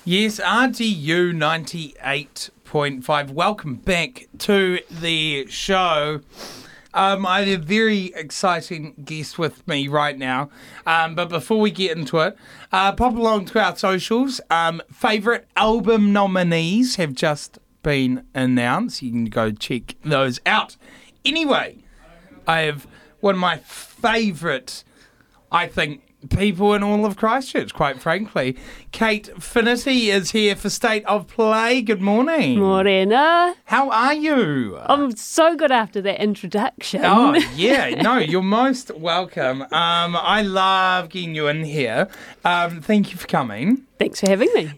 Yes, RGU 98.5. Welcome back to the show. I have a very exciting guest with me right now. But before we get into it, pop along to our socials. Favourite album nominees have just been announced. You can go check those out. Anyway, I have one of my favourite, I think, people in all of Christchurch, quite frankly. Kate Finnerty is here for State of Play. Good morning. Morena. How are you? I'm so good after that introduction. Oh, yeah. No, you're most welcome. I love getting you in here. Thank you for coming. Thanks for having me.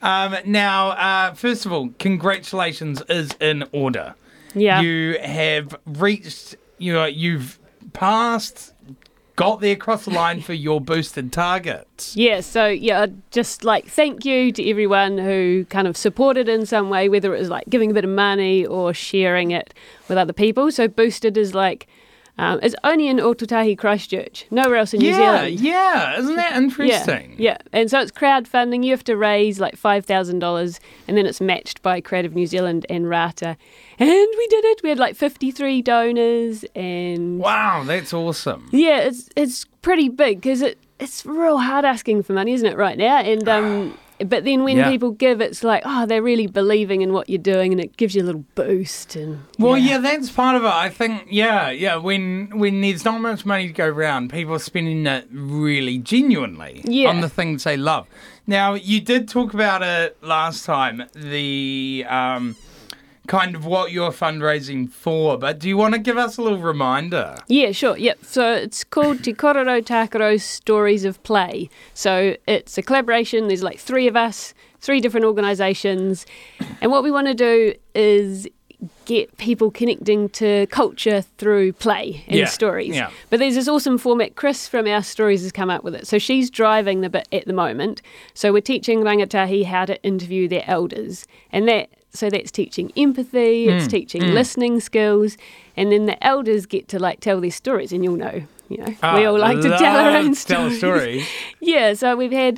Now, first of all, congratulations is in order. Yeah. You have reached, you've passed, got there across the line for your boosted target. Yeah, so just thank you to everyone who kind of supported in some way, whether it was like giving a bit of money or sharing it with other people. So boosted is it's only in Ōtautahi, Christchurch, nowhere else in New Zealand. Yeah, isn't that interesting? Yeah, and so it's crowdfunding. You have to raise $5,000 and then it's matched by Creative New Zealand and Rata. And we did it. We had 53 donors and... Wow, that's awesome. Yeah, it's pretty big because it's real hard asking for money, isn't it, right now? And but then when people give, it's they're really believing in what you're doing and it gives you a little boost. And that's part of it. I think, when there's not much money to go around, people are spending it really genuinely on the things they love. Now, you did talk about it last time, the... kind of what you're fundraising for, but do you want to give us a little reminder? Yeah, sure. Yep. So it's called Te Kororo Tākaro Stories of Play. So it's a collaboration. There's 3 of us, 3 different organisations, and what we want to do is get people connecting to culture through play and stories. Yeah. But there's this awesome format. Chris from Our Stories has come up with it. So she's driving the bit at the moment. So we're teaching rangatahi how to interview their elders, and that's teaching empathy, it's teaching listening skills, and then the elders get to tell their stories, and you'll know, we all like to tell our own stories. Tell a story. Yeah, so we've had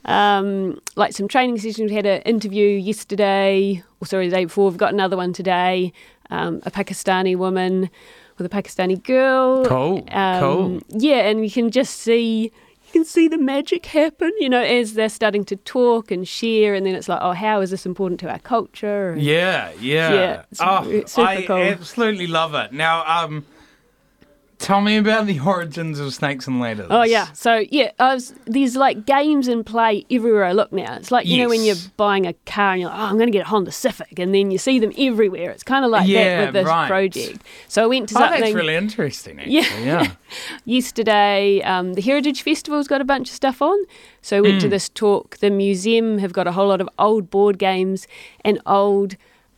some training sessions. We had an interview yesterday, the day before. We've got another one today. A Pakistani woman with a Pakistani girl. Cool. Yeah, and you can just see... You can see the magic happen, as they're starting to talk and share, and then it's how is this important to our culture? And yeah. It's super cool. I absolutely love it. Now, tell me about the origins of Snakes and Ladders. Oh, yeah. So, there's games and play everywhere I look now. It's when you're buying a car and you're I'm going to get a Honda Civic, and then you see them everywhere. It's kind of that with this project. So I went to something... that's really interesting, actually. Yeah. Yesterday, the Heritage Festival's got a bunch of stuff on. So I went to this talk. The museum have got a whole lot of old board games and old...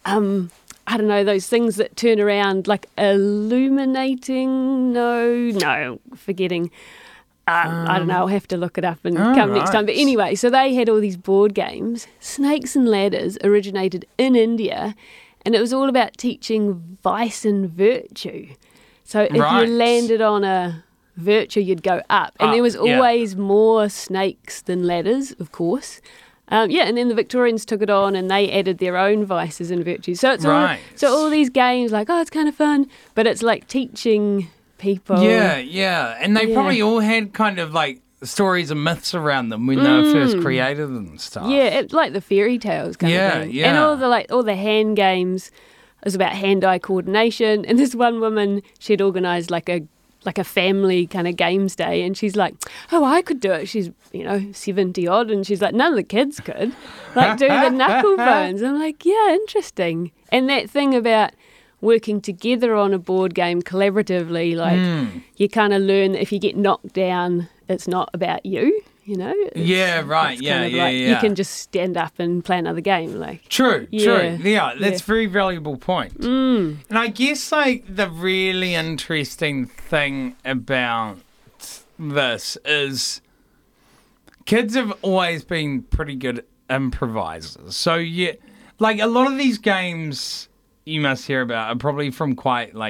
I don't know, those things that turn around illuminating. Forgetting. I don't know, I'll have to look it up and come next time. But anyway, so they had all these board games. Snakes and Ladders originated in India, and it was all about teaching vice and virtue. So if you landed on a virtue, you'd go up. And there was always more snakes than ladders, of course. And then the Victorians took it on and they added their own vices and virtues. So it's all these games it's kind of fun, but it's teaching people. Yeah. And they probably all had kind of stories and myths around them when they were first created and stuff. Yeah, the fairy tales kind of thing. Yeah. And all the hand games is about hand-eye coordination. And this one woman, she'd organised a family kind of games day, and she's I could do it. She's 70 odd, and she's none of the kids could do the knuckle bones. I'm interesting. And that thing about working together on a board game collaboratively, you kind of learn that if you get knocked down, it's not about you. Yeah, right. Yeah. You can just stand up and play another game. True. Yeah, that's a very valuable point. And I guess the really interesting thing about this is kids have always been pretty good improvisers. So a lot of these games you must hear about are probably from quite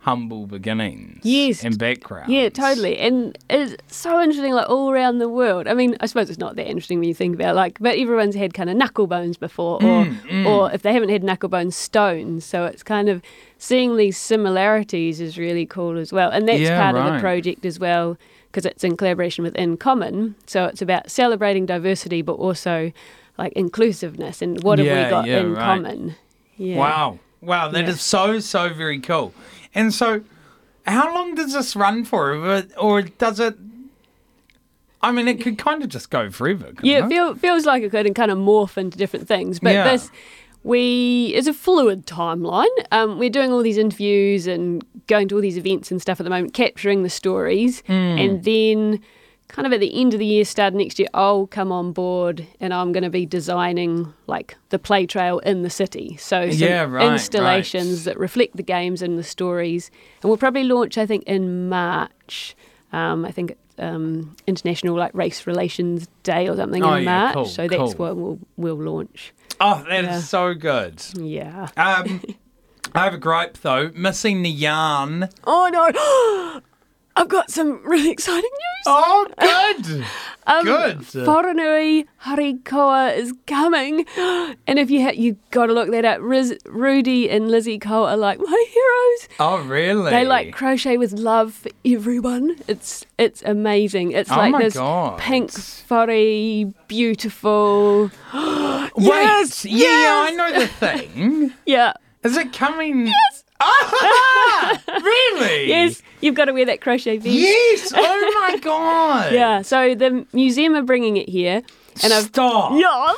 humble beginnings Yes. and backgrounds. Yeah, totally. And it's so interesting, like all around the world. I mean, I suppose it's not that interesting when you think about it, like, but everyone's had kind of knuckle bones before, or if they haven't had knuckle bones, stones. So it's kind of seeing these similarities is really cool as well. And that's part of the project as well, because it's in collaboration with In Common. So it's about celebrating diversity, but also like inclusiveness and what have we got in common. Yeah. Wow, that is so very cool. And so, how long does this run for? Or does it... I mean, it could kind of just go forever, couldn't it? It feels like it could kind of morph into different things. But it's a fluid timeline. We're doing all these interviews and going to all these events and stuff at the moment, capturing the stories. And then kind of at the end of the year, start next year, I'll come on board and I'm going to be designing like the play trail in the city. So some installations that reflect the games and the stories. And we'll probably launch, I think, in March. I think International like Race Relations Day or something in March. Cool, so that's what we'll launch. Oh, that is so good. Yeah. I have a gripe though, missing the yarn. Oh no. I've got some really exciting news. Oh, good. Good. Wharanui Harikoa is coming. And if you got to look that up. Rudy and Lizzie Cole are like my heroes. Oh, really? They like crochet with love for everyone. It's amazing. It's like this pink, furry, beautiful. Wait, yeah, I know the thing. Yeah. Is it coming? Yes. Really? Yes, you've got to wear that crochet vest. Yes, oh my God. Yeah, so the museum are bringing it here. And Stop.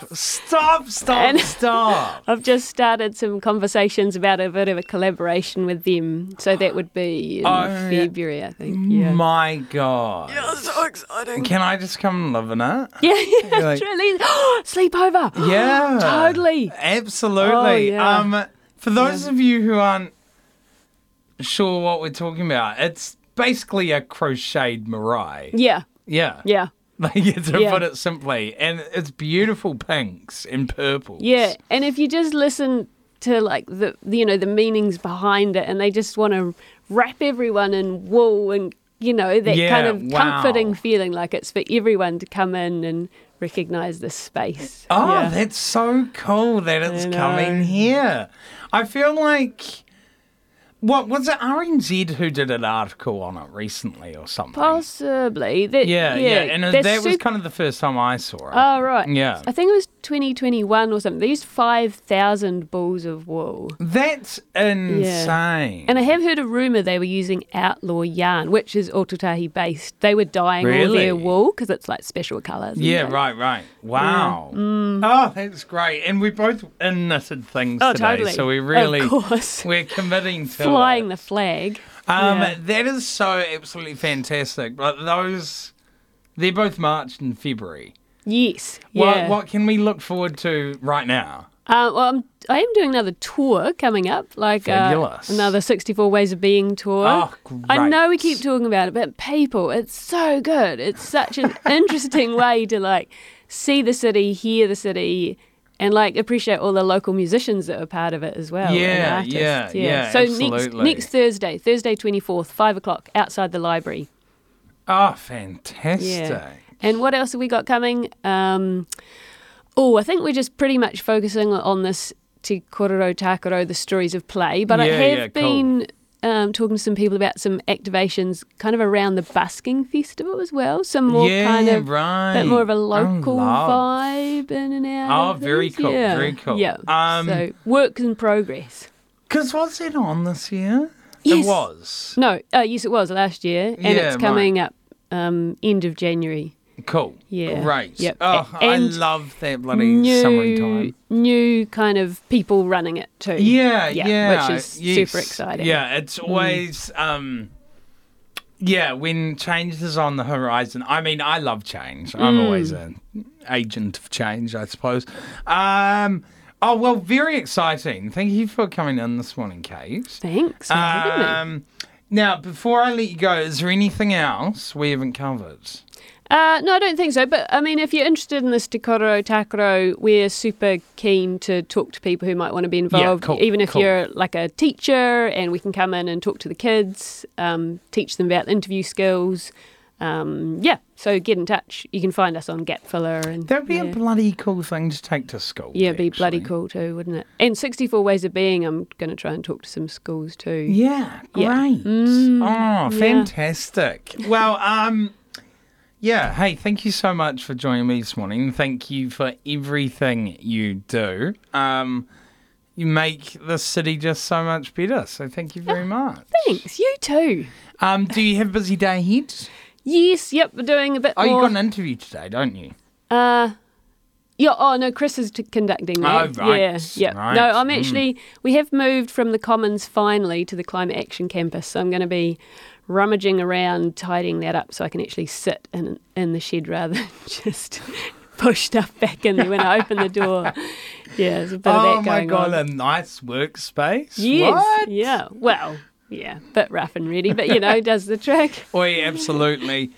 Stop. I've just started some conversations about a bit of a collaboration with them. So that would be in February, I think. Yeah. My God. Yeah, so exciting. Can I just come and live in it? Yeah, like, truly. Sleepover. Yeah. Totally. Absolutely. Oh, yeah. For those of you who aren't sure what we're talking about, it's basically a crocheted marae. Yeah. Yeah. Yeah. Like, to put it simply. And it's beautiful pinks and purples. Yeah. And if you just listen to like the meanings behind it, and they just want to wrap everyone in wool and, that kind of comforting feeling like it's for everyone to come in and recognise this space. Oh, that's so cool that it's coming here. I feel like... What was it? RNZ who did an article on it recently or something? Possibly. Yeah. And that was kind of the first time I saw it. Oh, right. Yeah. I think it was 2021 or something. They used 5,000 balls of wool. That's insane. Yeah. And I have heard a rumour they were using outlaw yarn, which is Otutahi based. They were dyeing all their wool because it's like special colours. Yeah, right. Wow. Yeah. Oh, that's great. And we both knitted things today. Totally. So we really, of course. We're committing to flying the flag. That is so absolutely fantastic. But they're both March and February. Yes. Yeah. What can we look forward to right now? Well, I am doing another tour coming up, like another 64 Ways of Being tour. Oh, great. I know we keep talking about it, but people, it's so good. It's such an interesting way to like see the city, hear the city, and like appreciate all the local musicians that are part of it as well. Yeah. So absolutely. next Thursday 24th, 5:00 outside the library. Oh, fantastic. Yeah. And what else have we got coming? I think we're just pretty much focusing on this Te Kororo Tākaro, the stories of play. But I have been talking to some people about some activations kind of around the busking festival as well. Some more bit more of a local vibe in and out. Oh, very cool, very cool. Yeah, so work in progress. Because was it on this year? Yes. It was. No, yes, it was last year. And it's coming up end of January. Cool. Yeah. Great. Yep. Oh, I love that bloody summertime. New kind of people running it too. Yeah. Which is super exciting. Yeah, it's always, when change is on the horizon. I mean, I love change. I'm always an agent of change, I suppose. Very exciting. Thank you for coming in this morning, Kate. Thanks for having me. Now, before I let you go, is there anything else we haven't covered? No, I don't think so. But I mean, if you're interested in this Te Kororo Tākaro, we're super keen to talk to people who might want to be involved. cool, Even if cool. you're like a teacher, and we can come in and talk to the kids, teach them about interview skills. So get in touch. You can find us on Gapfiller. And That'd be a bloody cool thing to take to school. yeah, it'd be bloody actually. cool too, wouldn't it? And 64 Ways of Being, I'm going to try and talk to some schools too. Yeah, great. Yeah. Oh, fantastic. Well, yeah, hey, thank you so much for joining me this morning. Thank you for everything you do. You make the city just so much better, so thank you very much. Thanks, you too. Do you have a busy day ahead? Yes, yep, we're doing a bit Oh, more. you got an interview today, don't you? Yeah, oh no, Chris is conducting that. Oh, right. Yeah, yeah. Right. No, I'm actually, we have moved from the Commons finally to the Climate Action Campus, so I'm going to be rummaging around, tidying that up so I can actually sit in the shed rather than just push stuff back in there when I open the door. Yeah, there's a bit of Oh that my going God, on. a nice workspace? Yes, What? yeah. Well, yeah, bit rough and ready, but does the trick. Oi, absolutely.